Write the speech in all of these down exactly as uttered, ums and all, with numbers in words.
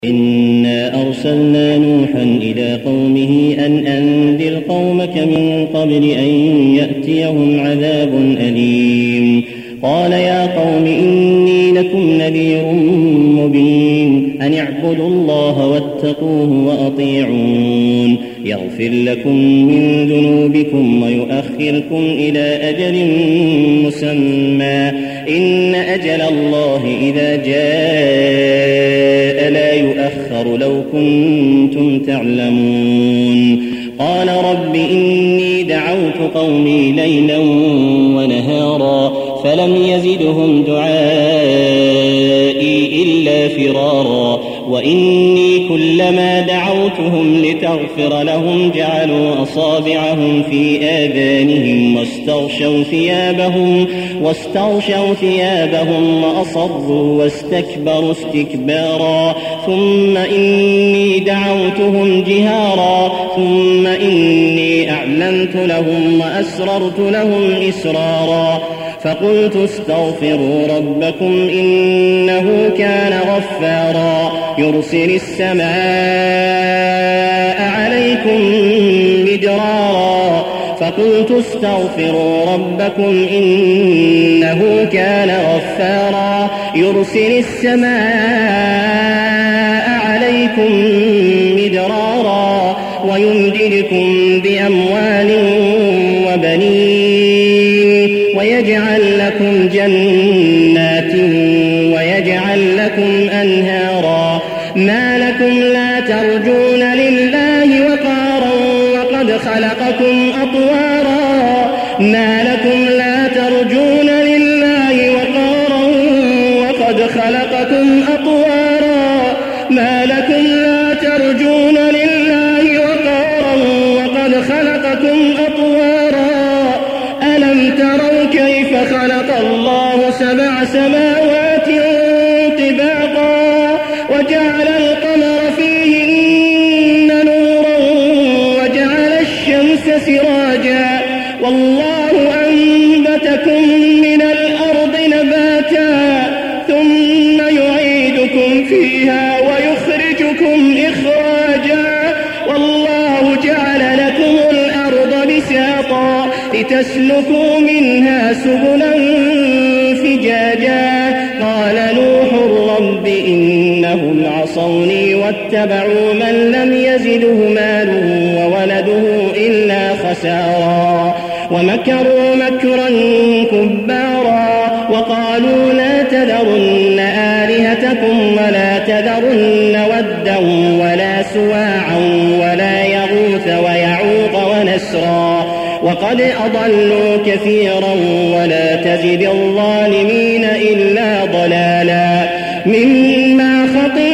إنا أرسلنا نوحا إلى قومه أن أنذر قومك من قبل أن يأتيهم عذاب أليم. قال يا قوم إني لكم نذير مبين أن اعبدوا الله واتقوه وأطيعون يغفر لكم من ذنوبكم ويؤخركم إلى أجل مسمى إن أجل الله إذا جاء لا يؤخر لو كنتم تعلمون. قال رب إني دعوت قومي ليلا ونهارا فلم يزدهم دعائي إلا فرارا وإني كلما دعوتهم لتغفر لهم جعلوا أصابعهم في آذانهم واستغشوا ثيابهم واستغشوا ثيابهم وأصروا واستكبروا استكبارا ثم إني دعوتهم جهارا ثم إني أعلنت لهم وأسررت لهم إسرارا فقلت استغفروا ربكم إنه كان غفارا يرسل السماء عليكم مدرارا فقلت استغفروا ربكم إنه كان غفارا يرسل السماء عليكم مدرارا ويمددكم بأموال وبنين ويجعل لكم جنات ويجعل لكم أنهارا ما لكم لا ترجون لله وقارا وقد خلقكم أطوارا ما لكم لا ترجون لله وقارا وقد خلقكم أطوارا ما لكم لا ترجون لله وقارا وقد خلقكم أطوارا ألم تروا كيف خلق الله سبع سماوات طباقا وجعل القمر فيهن نورا وجعل الشمس سراجا والله أنبتكم من الأرض نباتا ثم يعيدكم فيها ويخرجكم إخراجا والله جعل لكم الأرض بساطا لتسلكوا منها سبلا فجاجا قال نوح رب إنهم عصوني واتبعوا من لم يزده ماله وولده إلا خسارا ومكروا مكرا كبارا وقالوا لا تذرن آلهتكم ولا تذرن ودا ولا سواعا ولا يغوث ويعوق ونسرا وقد أضلوا كثيرا ولا تزد الظالمين إلا ضلالا مما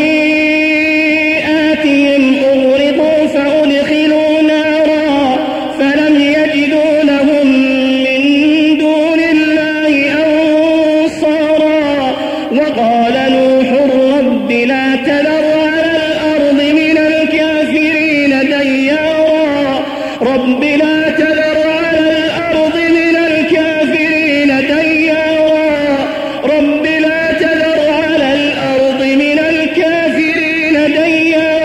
خطيئاتهم أغرقوا فأدخلوا نارا فلم يجدوا لهم من دون الله أنصارا وقال نوح رب لا تذر على الأرض من الكافرين ديارا رب لا تذر رب لا تذر على الأرض من الكافرين ديارا